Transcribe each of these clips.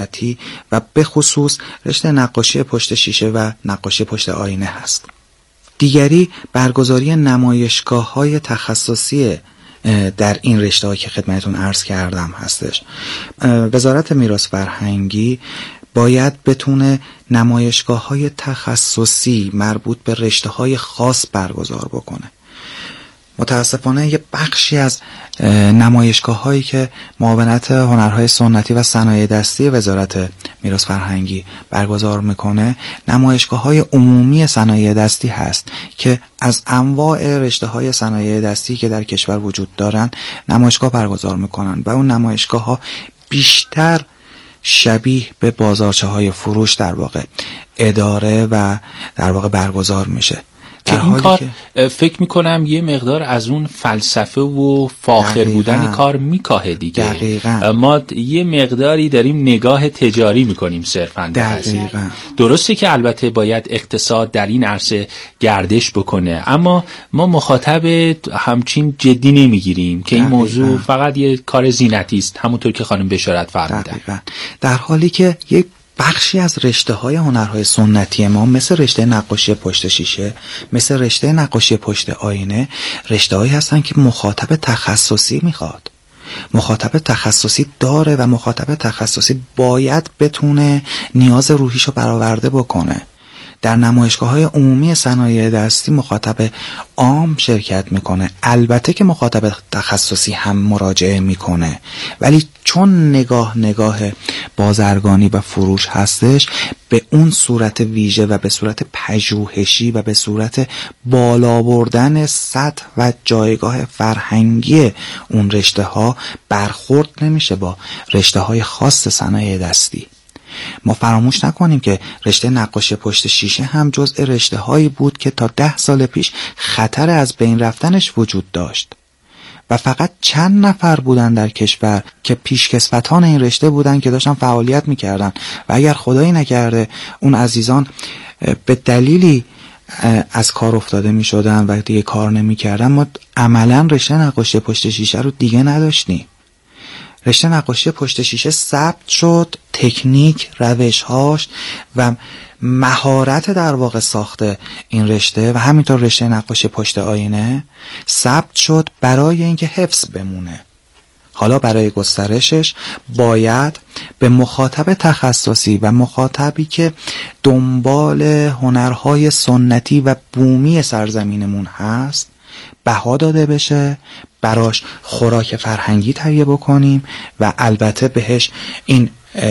سنتی و به خصوص رشته نقاشی پشت شیشه و نقاشی پشت آینه هست. دیگری برگزاری نمایشگاه‌های تخصصی در این رشته‌ها که خدمتتون عرض کردم هستش. وزارت میراث فرهنگی باید بتونه نمایشگاه‌های تخصصی مربوط به رشته‌های خاص برگزار بکنه. متاسفانه یه بخشی از نمایشگاه‌هایی که معاونت هنرهای سنتی و صنایع دستی وزارت میراث فرهنگی برگزار میکنه نمایشگاه‌های عمومی صنایع دستی هست که از انواع رشته‌های صنایع دستی که در کشور وجود دارن نمایشگاه برگزار میکنن و اون نمایشگاه‌ها بیشتر شبیه به بازارچه‌های فروش در واقع اداره و در واقع برگزار میشه. که این کار فکر میکنم یه مقدار از اون فلسفه و فاخر بودن کار میکاهه دیگه. دقیقاً. ما یه مقداری داریم نگاه تجاری میکنیم صرفاً. دقیقاً. درسته که البته باید اقتصاد در این عرصه گردش بکنه، اما ما مخاطب همچین جدی نمیگیریم که این موضوع فقط یه کار زینتی است، همونطور که خانم بشارت فرمودن. در حالی که یک بخشی از رشته‌های هنرهای سنتی ما مثل رشته نقاشی پشت شیشه، مثل رشته نقاشی پشت آینه، رشته‌هایی هستن که مخاطب تخصصی میخواد. مخاطب تخصصی داره و مخاطب تخصصی باید بتونه نیاز روحیشو برآورده بکنه. در نمایشگاه‌های عمومی صنایع دستی مخاطب عام شرکت میکنه، البته که مخاطب تخصصی هم مراجعه میکنه، ولی چون نگاه بازرگانی و فروش هستش به اون صورت ویژه و به صورت پژوهشی و به صورت بالا بردن سطح و جایگاه فرهنگی اون رشته ها برخورد نمیشه با رشته های خاص صنایع دستی. ما فراموش نکنیم که رشته نقاشی پشت شیشه هم جزء رشته هایی بود که تا 10 سال پیش خطر از بین رفتنش وجود داشت و فقط چند نفر بودن در کشور که پیشکسوتان این رشته بودن که داشتن فعالیت میکردن و اگر خدایی نکرده اون عزیزان به دلیلی از کار افتاده میشدن و دیگه کار نمیکردن، ما عملا رشته نقاشی پشت شیشه رو دیگه نداشتیم. رشته نقاشی پشت شیشه ثبت شد، تکنیک، روش‌هاش و مهارت در واقع ساخته این رشته و همینطور رشته نقاشی پشت آینه ثبت شد برای اینکه حفظ بمونه. حالا برای گسترشش باید به مخاطب تخصصی و مخاطبی که دنبال هنرهای سنتی و بومی سرزمینمون هست بها داده بشه، براش خوراک فرهنگی تهیه بکنیم و البته بهش این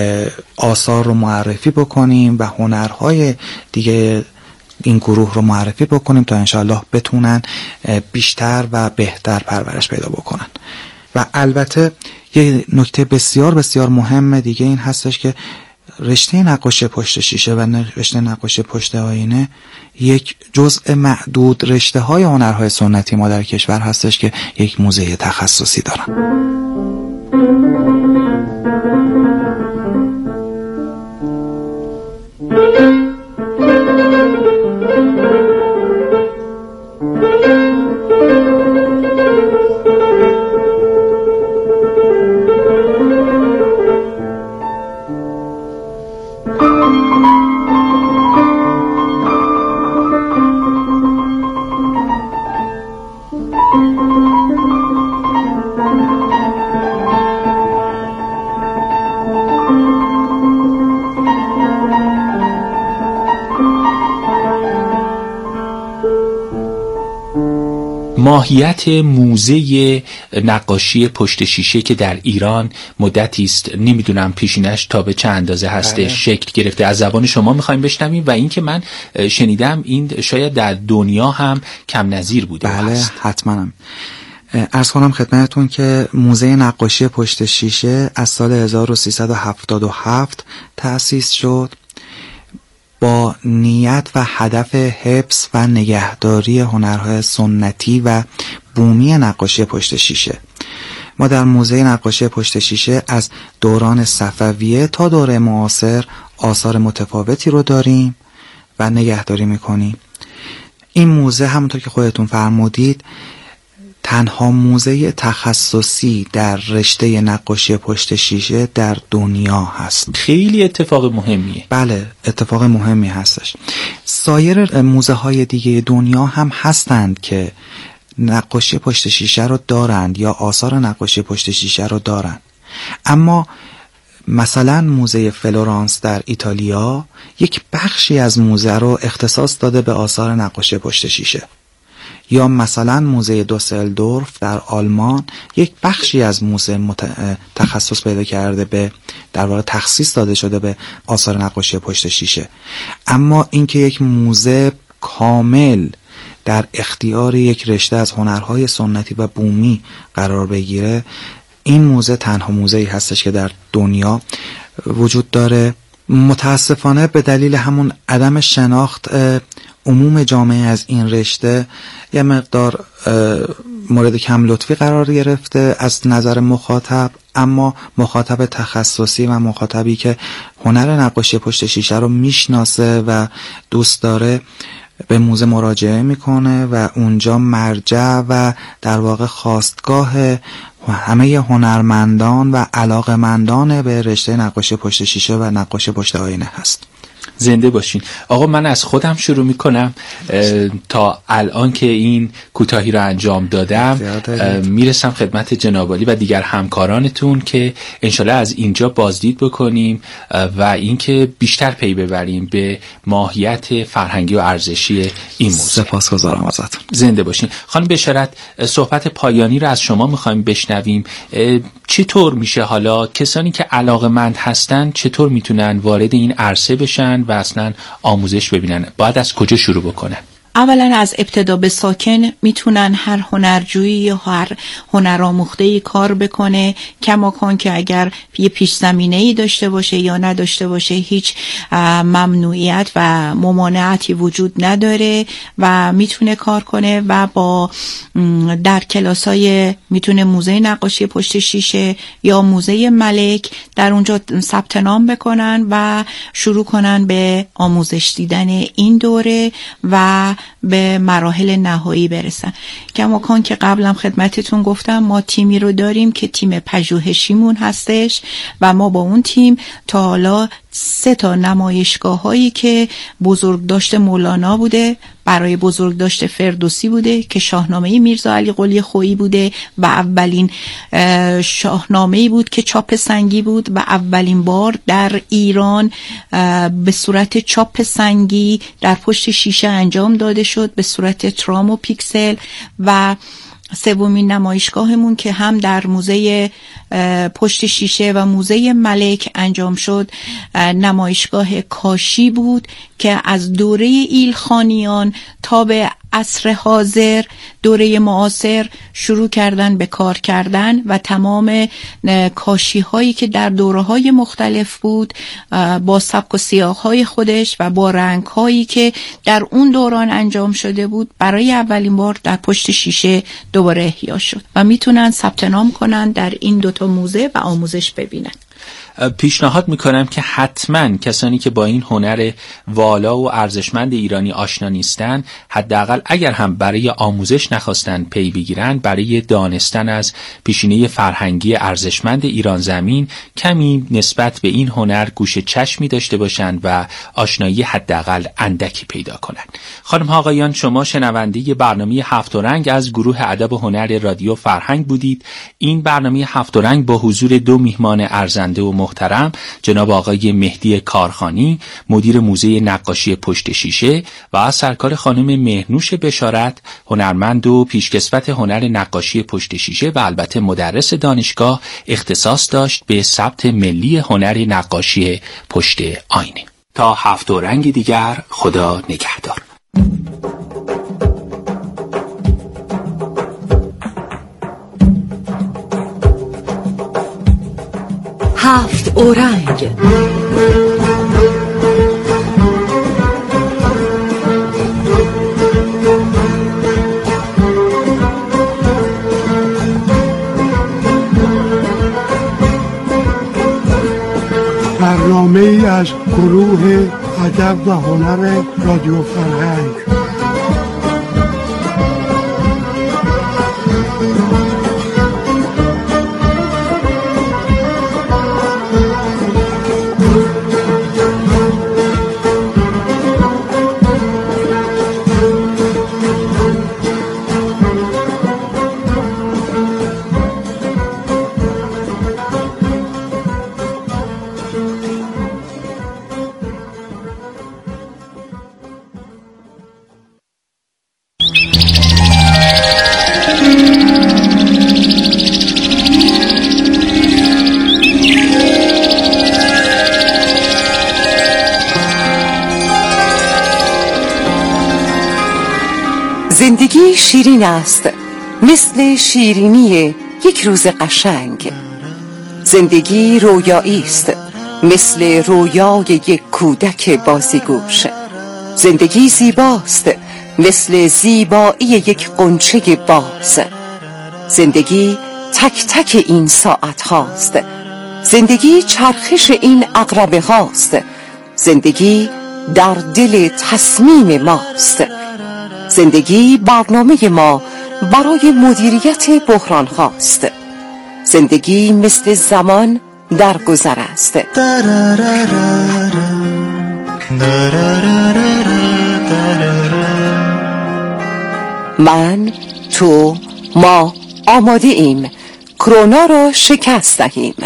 آثار رو معرفی بکنیم و هنرهای دیگه این گروه رو معرفی بکنیم تا انشاءالله بتونن بیشتر و بهتر پرورش پیدا بکنن. و البته یه نکته بسیار بسیار مهم دیگه این هستش که رشته نقاشی پشت شیشه و رشته نقاشی پشت آینه یک جزء معدود رشته های هنرهای سنتی ما در کشور هستش که یک موزه تخصصی دارن. ماهیت موزه نقاشی پشت شیشه که در ایران مدتی است، نمیدونم پیشینش تا به چه اندازه هستش شکل گرفته، از زبان شما میخوایم بشنویم و اینکه من شنیدم این شاید در دنیا هم کم نظیر بوده. بله حتما. عرض کنم خدمتتون که موزه نقاشی پشت شیشه از سال 1377 تأسیس شد با نیت و هدف حفظ و نگهداری هنرهای سنتی و بومی نقاشی پشت شیشه. ما در موزه نقاشی پشت شیشه از دوران صفویه تا دوره معاصر آثار متفاوتی رو داریم و نگهداری میکنیم. این موزه همونطور که خودتون فرمودید تنها موزه تخصصی در رشته نقاشی پشت شیشه در دنیا هست. خیلی اتفاق مهمیه. بله، اتفاق مهمی هستش. سایر موزه های دیگه دنیا هم هستند که نقاشی پشت شیشه رو دارند یا آثار نقاشی پشت شیشه رو دارند، اما مثلا موزه فلورانس در ایتالیا یک بخشی از موزه رو اختصاص داده به آثار نقاشی پشت شیشه، یا مثلا موزه دوسلدورف در آلمان یک بخشی از موزه تخصص پیدا کرده به، در واقع تخصیص داده شده به آثار نقاشی پشت شیشه. اما اینکه یک موزه کامل در اختیار یک رشته از هنرهای سنتی و بومی قرار بگیره، این موزه تنها موزه‌ای هستش که در دنیا وجود داره. متاسفانه به دلیل همون عدم شناخت عموم جامعه از این رشته یه مقدار مورد کم لطفی قرار گرفته از نظر مخاطب، اما مخاطب تخصصی و مخاطبی که هنر نقاشی پشت شیشه رو میشناسه و دوست داره به موزه مراجعه میکنه و اونجا مرجع و در واقع خواستگاه همه هنرمندان و علاقمندان به رشته نقاشی پشت شیشه و نقاشی پشت آینه هست. زنده باشین. آقا من از خودم شروع میکنم. تا الان که این کوتاهی رو انجام دادم میرسم خدمت جنابعالی و دیگر همکارانتون که انشالله از اینجا بازدید بکنیم و اینکه بیشتر پی ببریم به ماهیت فرهنگی و ارزشی این موضوع. سپاسگزارم ازتون. زنده باشین. خانم بشارت، صحبت پایانی رو از شما میخوایم بشنویم. چطور میشه حالا کسانی که علاقه‌مند هستن چطور میتونن وارد این عرصه بشن و اصلا آموزش ببینن؟ باید از کجا شروع بکنن؟ اولا از ابتدا به ساکن میتونن هر هنرجویی یا هر هنرآموخته‌ای کار بکنه، کماکان که اگر یه پیش زمینه‌ای داشته باشه یا نداشته باشه هیچ ممنوعیت و ممانعتی وجود نداره و میتونه کار کنه و با در کلاس‌های میتونه موزه نقاشی پشت شیشه یا موزه ملک در اونجا ثبت نام بکنن و شروع کنن به آموزش دیدن این دوره و به مراحل نهایی برسن. کماکان که قبلم خدمتتون گفتم ما تیمی رو داریم که تیم پژوهشیمون هستش و ما با اون تیم تا حالا 3 نمایشگاه هایی که بزرگداشت مولانا بوده، برای بزرگداشت فردوسی بوده که شاهنامه میرزا علی قلی خویی بوده و اولین شاهنامه‌ای بود که چاپ سنگی بود و اولین بار در ایران به صورت چاپ سنگی در پشت شیشه انجام داده شد به صورت ترام و پیکسل. و سومین نمایشگاهمون که هم در موزه پشت شیشه و موزه ملک انجام شد نمایشگاه کاشی بود که از دوره ایلخانیان تا به عصر حاضر دوره معاصر شروع کردن به کار کردن و تمام کاشی هایی که در دوره های مختلف بود با سبک و سیاق های خودش و با رنگ هایی که در اون دوران انجام شده بود برای اولین بار در پشت شیشه دوباره احیا شد و میتونن ثبت نام کنن در این 2 موزه و آموزش ببینن. پیشنهاد میکنم که حتما کسانی که با این هنر والا و ارزشمند ایرانی آشنا نیستن حداقل اگر هم برای آموزش نخواستن پی بگیرن، برای دانستن از پیشینه فرهنگی ارزشمند ایران زمین کمی نسبت به این هنر گوش چشمی داشته باشن و آشنایی حداقل اندکی پیدا کنن. خانم ها آقایان، شما شنونده برنامه 7 رنگ از گروه ادب و هنر رادیو فرهنگ بودید. این برنامه 7 رنگ با حضور 2 میهمان ارزنده و محترم، جناب آقای مهدی کارخانی مدیر موزه نقاشی پشت شیشه و سرکار خانم مهنوش بشارت هنرمند و پیشکسوت هنر نقاشی پشت شیشه و البته مدرس دانشگاه اختصاص داشت به ثبت ملی هنر نقاشی پشت آینه. تا 7 رنگ دیگر، خدا نگهدار. هفت اورنگ. برنامه ای از گروه ادب و هنر رادیو فرهنگ. زندگی شیرین است مثل شیرینی یک روز قشنگ. زندگی رویایی است مثل رویای یک کودک بازیگوش. زندگی زیباست مثل زیبایی یک غنچه باز. زندگی تک تک این ساعت هاست. زندگی چرخش این عقربه هاست. زندگی در دل تصمیم ماست. زندگی برنامه ما برای مدیریت بحران هاست. زندگی مثل زمان در گذر است. من، تو، ما آماده ایم کرونا را شکست دهیم.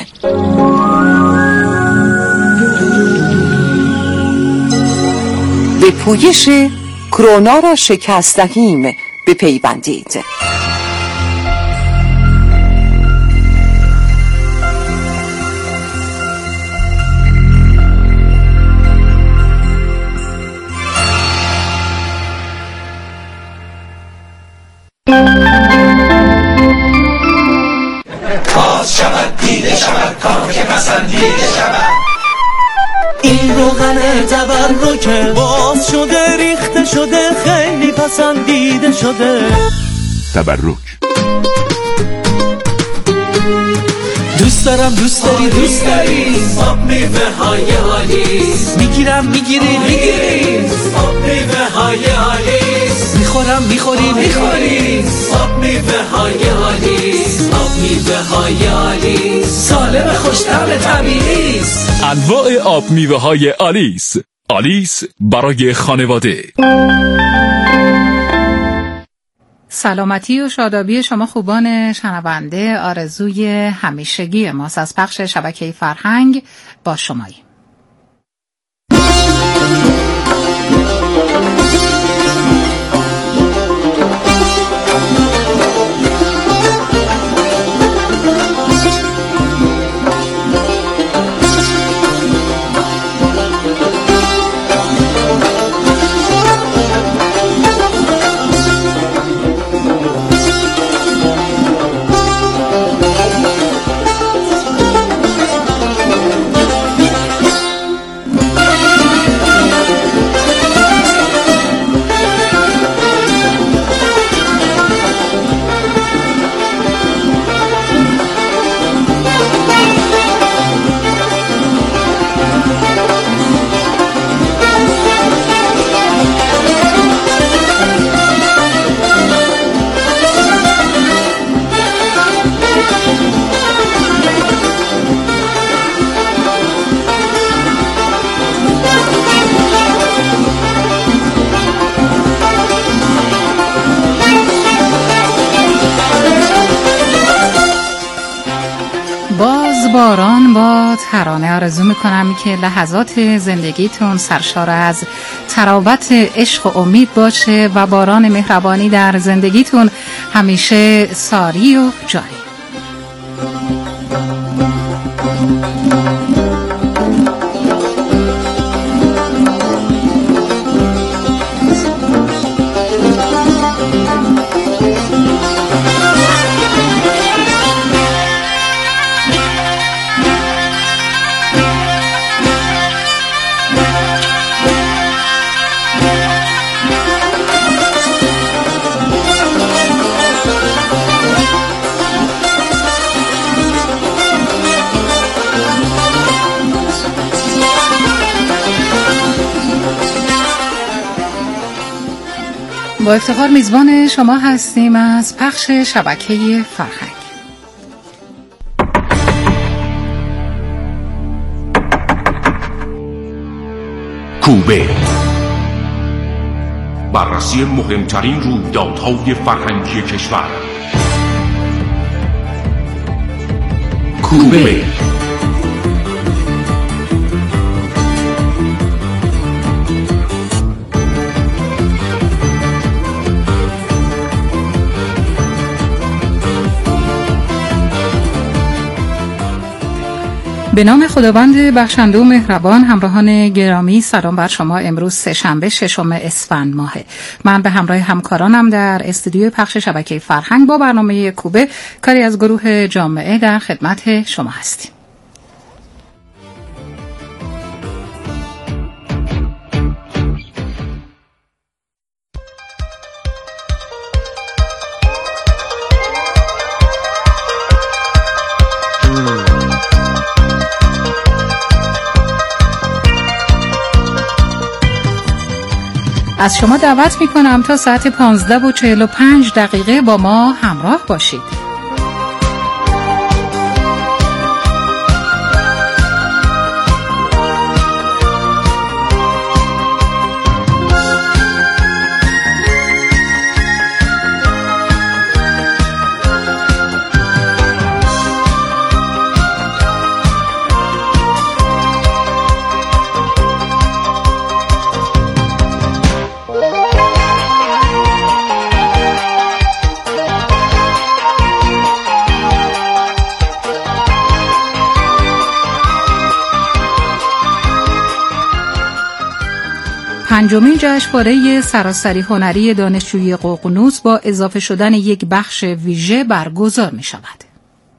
به پویش کرونا را شکست دهیم بپیوندید. باز شود دیده شود کار که پسندیده شود. این روغن تبرکه باز شده ریخته شده خیلی پسندیده شده. تبرک دوست دارم دوست داری دوست داری آب میوه های آلیس. میگیرم میگیری میگیری آب میوه های آلیس. میخورم میخوری میخوری آب میوه های آلیس. آب میوه های آلیس سالم خوش‌طعم طبیعی است. انواع آب میوه های آلیس. آلیس برای خانواده. سلامتی و شادابی شما خوبان شنونده آرزوی همیشگی ماست. از پخش شبکه فرهنگ با شمایی. باران با ترانه آرزو میکنم که لحظات زندگیتون سرشار از تراوت عشق و امید باشه و باران مهربانی در زندگیتون همیشه ساری و جاری. با افتخار میزبان شما هستیم از پخش شبکه فرهنگ. کوبه، بررسی مهمترین رویدادهای فرهنگی کشور. کوبه به نام خداوند بخشنده و مهربان. همراهان گرامی سلام بر شما. امروز سه‌شنبه 6 اسفند ماهه. من به همراه همکارانم در استودیو پخش شبکه فرهنگ با برنامه کوبه کاری از گروه جامعه در خدمت شما هستیم. از شما دعوت میکنم تا ساعت 15:45 با ما همراه باشید. پنجمین جشنواره سراسری هنری دانشجویی ققنوس با اضافه شدن یک بخش ویژه برگزار می شود.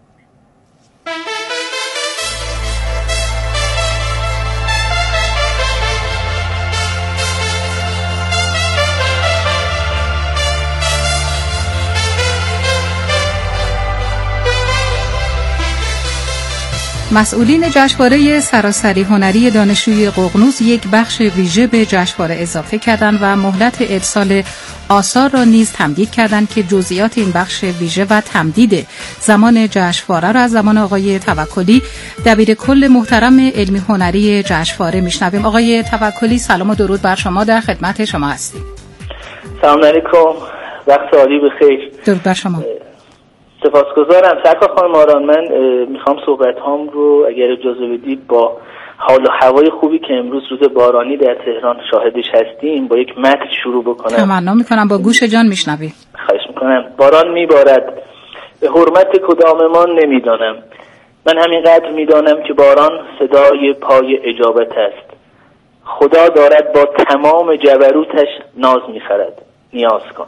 مسئولین جشنواره سراسری هنری دانشجویی ققنوس یک بخش ویژه به جشنواره اضافه کردند و مهلت ارسال آثار را نیز تمدید کردند که جزئیات این بخش ویژه و تمدید زمان جشنواره را از زمان آقای توکلی دبیر کل محترم علمی هنری جشنواره میشنویم. آقای توکلی سلام و درود بر شما، در خدمت شما هستیم. سلام علیکم، وقت عالی بخیر. درود بر شما. سپاسگزارم. سرکار خانم آران، من میخوام صحبت هام رو اگر اجازه بدید با حال و هوای خوبی که امروز روز بارانی در تهران شاهدش هستیم با یک متن شروع بکنم. تمنا میکنم، با گوش جان میشنویم. خواهش میکنم. باران میبارد، به حرمت کداممان نمیدانم، من همینقدر میدانم که باران صدای پای اجابت است. خدا دارد با تمام جبروتش ناز میخرد، نیاز کن.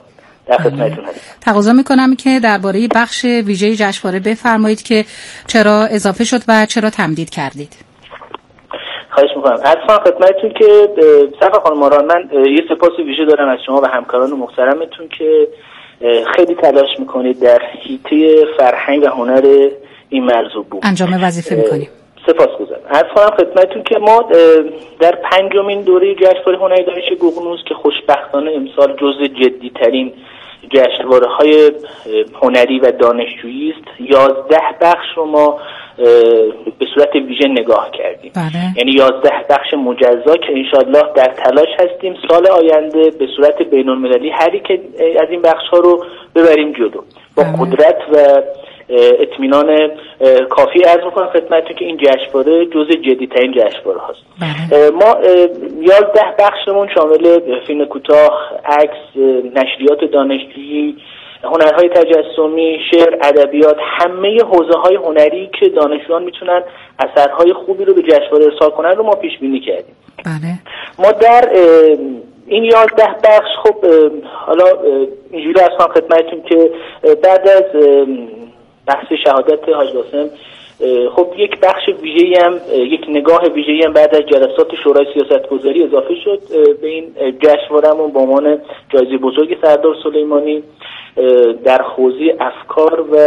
تقاضا میکنم که درباره بخش ویژه جشنواره بفرمایید که چرا اضافه شد و چرا تمدید کردید. خواهش میکنم. اصلا خدمتتون که سرکار خانم آران، من یه سپاس ویژه دارم از شما و همکاران محترمتون که خیلی تلاش میکنید در حیطه فرهنگ و هنر این مرزوب بود انجام وظیفه میکنیم. سپاسگزارم. عرض کنم خدمتتون که ما در 5مین دوره جشنواره هنری دانشجویی ققنوس که خوشبختانه امسال جزو جدی‌ترین جشنواره‌های هنری و دانشجویی است، 11 بخش رو ما به صورت ویژه نگاه کردیم. بله. یعنی 11 بخش مجزا که انشالله در تلاش هستیم سال آینده به صورت بین‌المللی هر یک از این بخش‌ها رو ببریم جلو با قدرت و اطمینان کافی. عرض می‌کنم خدمتتون که این جشنواره جزء جدی‌ترین جشنواره هاست. ما 11 بخشمون شامل فیلم کوتاه، عکس، نشریات دانشجویی، هنرهای تجسمی، شعر، ادبیات، همه حوزه‌های هنری که دانشجویان میتونن اثرهای خوبی رو به جشنواره ارسال کنن رو ما پیش بینی کردیم. بله. ما در این 11 بخش خب حالا اینجوری هستم خدمتتون که بعد از بحث شهادت حاج قاسم خب یک بخش ویژه‌ای هم، یک نگاه ویژه‌ای هم بعد از جلسات شورای سیاستگذاری اضافه شد به این جشنوارهمون به عنوان جایزه بزرگ سردار سلیمانی در حوزه افکار و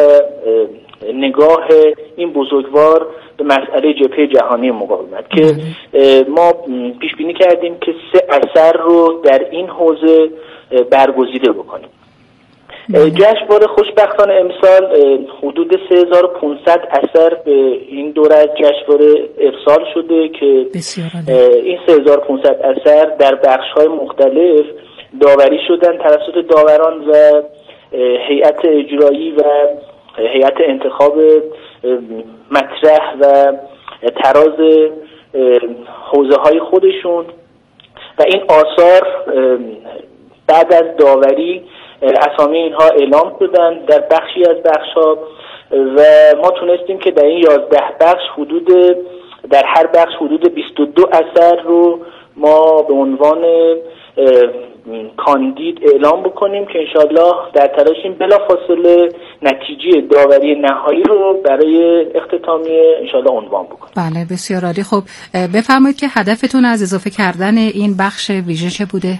نگاه این بزرگوار به مسئله جبهه جهانی مقاومت که ما پیش بینی کردیم که 3 اثر رو در این حوزه برگزیده بکنیم. جشنواره خوشبختانه امسال حدود 3500 اثر به این دوره از جشنواره ارسال شده که این 3500 اثر در بخش‌های مختلف داوری شدن توسط داوران و هیئت اجرایی و هیئت انتخاب مطرح و تراز حوزه‌های خودشون و این آثار بعد از داوری اسامی اینها اعلام شدن در بخشی از بخش‌ها و ما تونستیم که در این 11 بخش حدود در هر بخش حدود 22 اثر رو ما به عنوان کاندید اعلام بکنیم که انشالله در تلاشیم بلافاصله نتیجه داوری نهایی رو برای اختتامیه انشالله عنوان بکنیم. بله بسیار عالی. خب بفرمایید که هدفتون از اضافه کردن این بخش ویژه چه بوده؟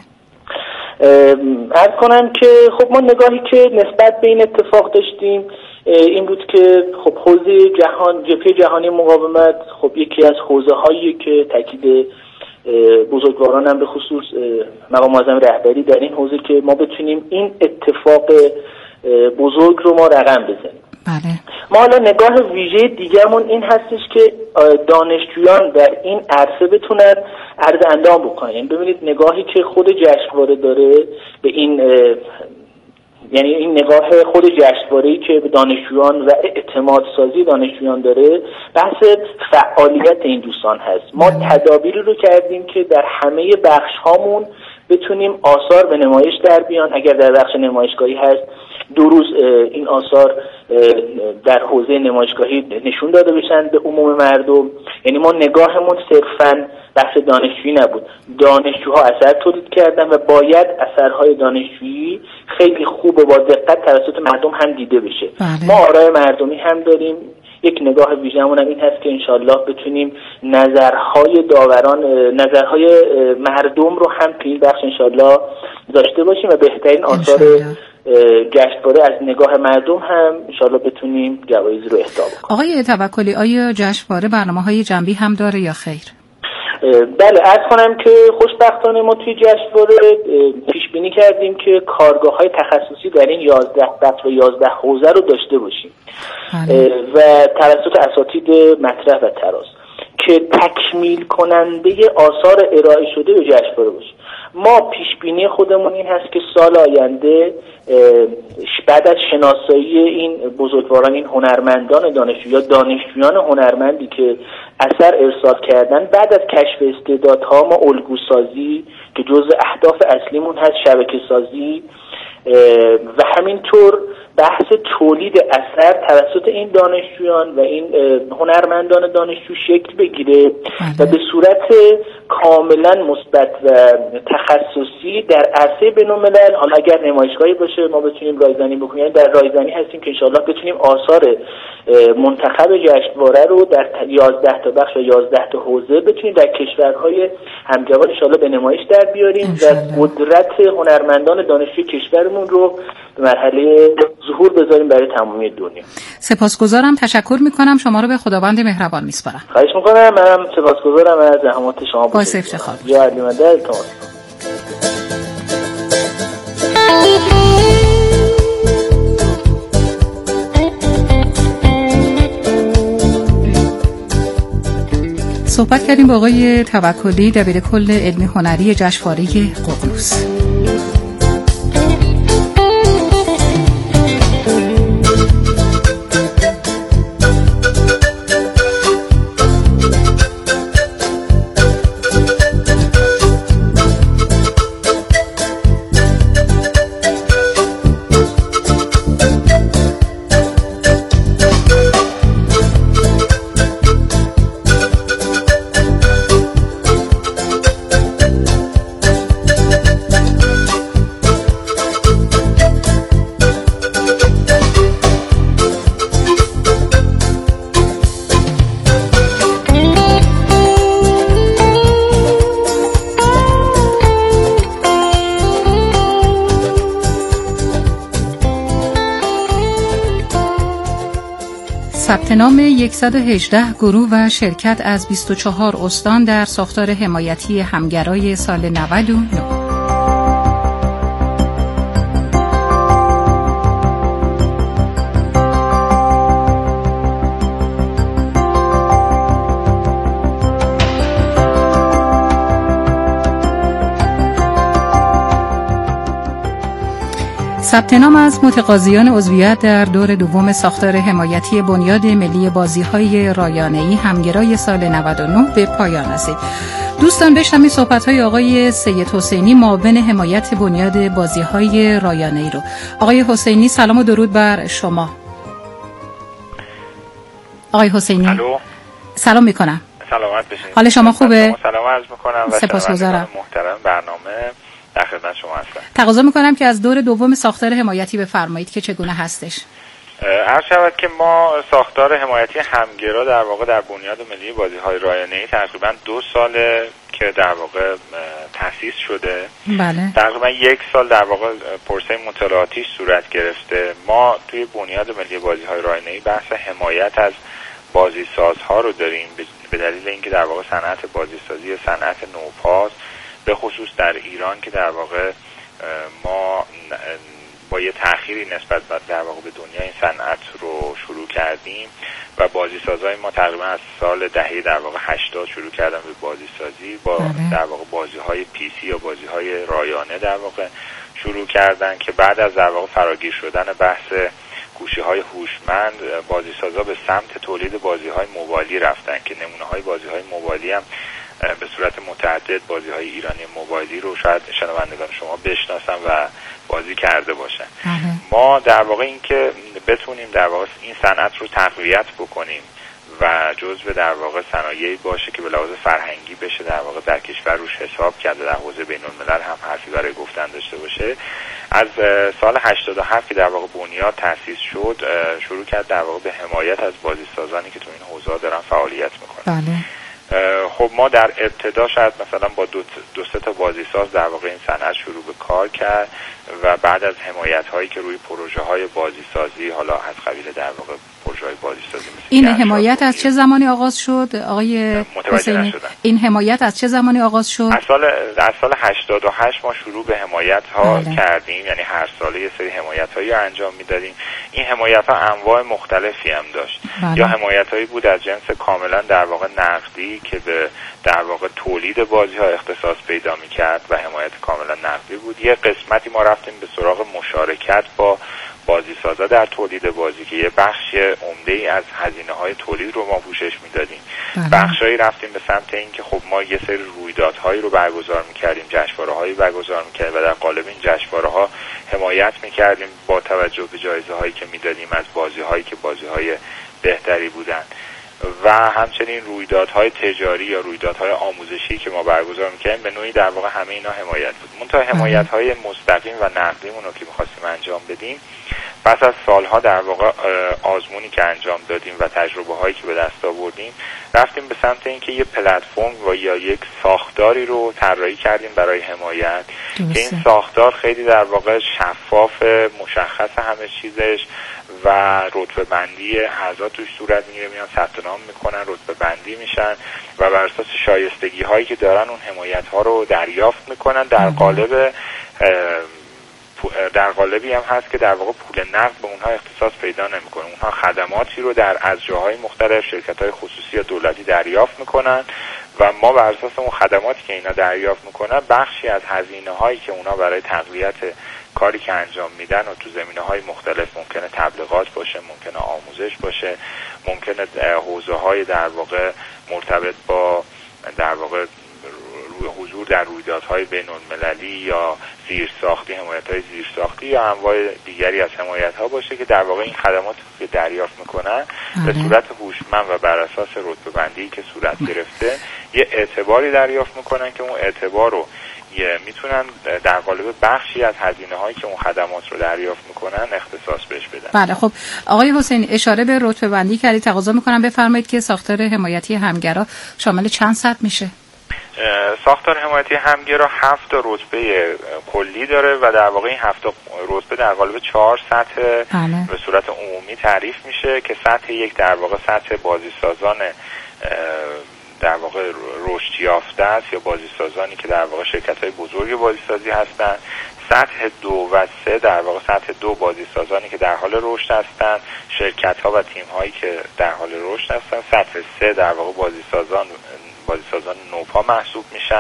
عرض کنم که خب ما نگاهی که نسبت به این اتفاق داشتیم این بود که خب حوزه جبهه جهانی مقاومت خب یکی از حوزه هایی که تاکید بزرگواران هم به خصوص مقام معظم رهبری در این حوزه که ما بتونیم این اتفاق بزرگ رو ما رقم بزنیم. بله. ما حالا نگاه ویژه دیگرمون این هستش که دانشجویان در این عرصه بتونن عرض اندام بکنن. ببینید نگاهی که خود جشنواره داره به این یعنی این نگاه خود جشنواره‌ای که به دانشجویان و اعتماد سازی دانشجویان داره بحث فعالیت این دوستان هست. ما تدابیری رو کردیم که در همه بخش هامون بتونیم آثار به نمایش در بیان. اگر در بخش نمایشگاهی هست 2 روز این آثار در حوزه نمایشگاهی نشون داده بشن به عموم مردم. یعنی ما نگاهمون صرفاً بحث دانشجویی نبود. دانشجوها اثر تولید کردن و باید اثرهای دانشجویی خیلی خوب و با دقت توسط مردم هم دیده بشه. ما آرای مردمی هم داریم. یک نگاه ویژه‌مون هم این هست که انشالله بتونیم نظرهای داوران، نظرهای مردم رو هم توی این بخش انشالله داشته باشیم و بهترین آثار جشنواره از نگاه مردم هم انشالله بتونیم جوایز رو اهدا بکنیم. آقای توکلی آیا جشنواره برنامه‌های جنبی هم داره یا خیر؟ بله عرض کنم که خوشبختانه ما توی جشنواره پیش بینی کردیم که کارگاه‌های تخصصی در این 11 بخش و 11 حوزه رو داشته باشیم و توسط اساتید مطرح و تراز که تکمیل کننده آثار ارائه شده به جشنواره باشه. ما پیش بینی خودمون این هست که سال آینده بعد از شناسایی این بزرگواران، این هنرمندان دانشجو یا دانشجویان هنرمندی که اثر ارسال کردن، بعد از کشف استعدادها ما الگوسازی که جزء اهداف اصلیمون هست، شبکه سازی و همینطور بحث تولید اثر توسط این دانشجویان و این هنرمندان دانشجو شکل بگیره و به صورت کاملا مثبت و تخصصی در عرصه بین‌الملل، حالا اگر نمایشگاهی باشه ما بتونیم رایزنی بکنیم. یعنی در رایزنی هستیم که انشالله بتونیم آثار منتخب جشنواره رو در 11 تا بخش و 11 تا حوزه بتونیم در کشورهای همجوار انشالله به نمایش در بیاریم و قدرت هنرمندان دانشجوی کشورمون رو به مرحله ظهور بذاریم برای تمامی دنیا. سپاسگزارم، تشکر میکنم. شما رو به خداوند مهربان میسپارم. خواهش میکنم. منم سپاسگزارم از زحمات شما. باعث افتخار. یا علی مدد تمام. صحبت کردیم با آقای توکلی، دبیرکل علمی هنری جشنواره ققنوس. ثبت نام 118 گروه و شرکت از 24 استان در ساختار حمایتی همگرای سال 99. ثبت نام از متقاضیان عضویت در دور دوم ساختار حمایتی بنیاد ملی بازی‌های رایانه‌ای همگرای سال 99 به پایان رسید. دوستان بشنوید صحبت‌های آقای سید حسینی، معاون حمایت بنیاد بازی‌های رایانه‌ای رو. آقای حسینی سلام و درود بر شما. آقای حسینی الو. سلام میکنم. سلامت بشین. حال شما خوبه؟ سلام عرض میکنم و سپاسگزارم. محترم برنامه در خدمت شما هستم. تقاضا میکنم که از دور دوم ساختار حمایتی بفرمایید که چگونه هستش. عرض شود که ما ساختار حمایتی همگرا در واقع در بنیاد ملی بازی‌های رایانه‌ای تقریبا 2 ساله که در واقع تأسیس شده. بله. تقریبا 1 سال در واقع پروسه مطالعاتیش صورت گرفته. ما توی بنیاد ملی بازی‌های رایانه‌ای بحث حمایت از بازیسازها رو داریم به دلیل اینکه در واقع صنعت بازیسازی صنعت نوپاست، به خصوص در ایران که در واقع ما با یه تأخیری نسبت در واقع به دنیا این صنعت رو شروع کردیم و بازیسازهای ما تقریبا از سال دهه در واقع 80 شروع کردن به بازیسازی با در واقع بازی‌های PC یا بازی‌های رایانه در واقع شروع کردن که بعد از در واقع فراگیر شدن بحث گوشی‌های هوشمند بازیسازها به سمت تولید بازی‌های موبایلی رفتن که نمونه‌های بازی‌های موبایلی هم به صورت متعدد بازی‌های ایرانی موبایلی رو شاید شنوندگان شما بشناسن و بازی کرده باشن. ما در واقع این که بتونیم در واقع این صنعت رو تقویت بکنیم و جزو در واقع صنایعی باشه که به لحاظ فرهنگی بشه در واقع در کشور روش حساب کرده، در حوزه بین‌الملل هم حرفی برای گفتن داشته باشه. از سال 87 که در واقع بنیاد تأسیس شد شروع کرد در واقع به حمایت از بازیسازانی که تو این حوزه دارن فعالیت میکنن. بله. خب ما در ابتدا شاید مثلا با دو سه تا بازیساز در واقع این صنعت شروع به کار کرد و بعد از حمایت هایی که روی پروژه های بازیسازی حالا از قبیل در واقع پروژه های بازیسازی این حمایت از چه زمانی آغاز شد آقای حسینی؟ این حمایت از چه زمانی آغاز شد؟ از سال 88 ما شروع به حمایت ها کردیم، یعنی هر ساله یه سری حمایت هایی انجام میدادیم. این حمایت ها انواع مختلفی هم داشت. یا حمایت هایی بود از جنس کاملا در واقع نقدی که به در واقع تولید بازی ها اختصاص پیدا میکرد و حمایت کاملا نقدی بود. یه قسمتی ما رفتیم به سراغ مشارکت با بازیسازا در تولید بازی که یه بخش عمده‌ای از هزینه‌های تولید رو ما پوشش میدادیم. بخشایی رفتیم به سمت این که خب ما یه سری رویدادهایی رو برگزار میکردیم، جشنواره‌هایی برگزار میکردیم و در قالب این جشنواره‌ها حمایت میکردیم با توجه به جایزه‌هایی که میدادیم از بازی‌هایی که بازی‌های بهتری بودن و همچنین رویدادهای تجاری یا رویدادهای آموزشی که ما برگزار می‌کردیم. به نوعی در واقع همه اینا حمایت بود. منتها حمایت‌های مستقیم و نقدیمون رو که می‌خواستیم انجام بدیم پس از سالها در واقع آزمونی که انجام دادیم و تجربه‌هایی که به دست آوردیم رفتیم به سمت اینکه یه پلتفرم و یا یک ساختاری رو طراحی کردیم برای حمایت که این ساختار خیلی در واقع شفاف، مشخص همه چیزش و رتبه بندی اعضا توش صورت میگیره، میان ثبت نام میکنن، رتبه بندی میشن و بر اساس شایستگی هایی که دارن اون حمایت ها رو دریافت میکنن. در قالبی هم هست که در واقع پول نقد به اونها اختصاص پیدا نمیکنه. اونها خدماتی رو از جاهای مختلف، شرکت‌های خصوصی یا دولتی دریافت میکنن و ما بر اساس اون خدماتی که اینا دریافت میکنن بخشی از هزینه‌هایی که اونا برای تقویت کاری که انجام میدن و تو زمینه‌های مختلف، ممکنه تبلیغات باشه، ممکنه آموزش باشه، ممکنه حوزه‌های در واقع مرتبط با در واقع حضور در رویدادهای بین‌المللی یا زیرساختی، حمایت‌های زیرساختی یا انواع دیگری از حمایت‌ها باشه که در واقع این خدمات که دریافت میکنن به صورت هوشمند و بر اساس رتبه‌بندی که صورت گرفته یه اعتباری دریافت میکنن که اون اعتبار رو میتونن در قالب بخشی از هزینه‌هایی که اون خدمات رو دریافت میکنن اختصاص بهش بدن. بله. خب آقای حسین اشاره به رتبه‌بندی کردید، تقاضا میکنم بفرمایید که ساختار حمایتی همگرا شامل چند سطح میشه؟ ساختار حمایتی همگرا 7 رتبه کلی داره و در واقع این 7 رتبه در قالب 4 سطح به صورت عمومی تعریف میشه که سطح یک در واقع سطح بازیسازان در واقع رشد یافته است یا بازیسازانی که در واقع شرکت‌های بزرگ بازیسازی هستند. سطح 2 و 3 در واقع سطح 2 بازیسازانی که در حال رشد هستند، شرکت‌ها و تیم‌هایی که در حال رشد هستند. سطح 3 در واقع بازیسازان نوپا محسوب میشن